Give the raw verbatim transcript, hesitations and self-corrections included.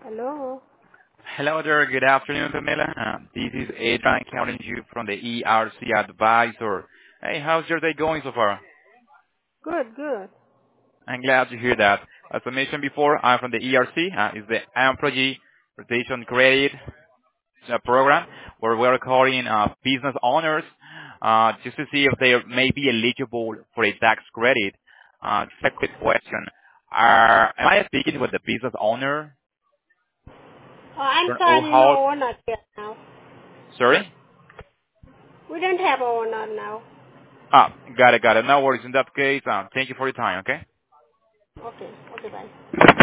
Hello. Hello there. Good afternoon, Camila. Uh, this is Adrian calling you from the E R C Advisor. Hey, how's your day going so far? Good, good. I'm glad to hear that. As I mentioned before, I'm from the E R C. Uh, it's the Employee Rotation Credit uh, Program, where we're calling uh, business owners uh, just to see if they may be eligible for a tax credit. Uh, just a quick question. Are, am I speaking with the business owner? Oh, I'm Or, or sorry, how? no, we're not here now. Sorry? We don't have a owner now. Ah, got it, got it. No worries. In that case, um, thank you for your time, okay? Okay, okay, bye.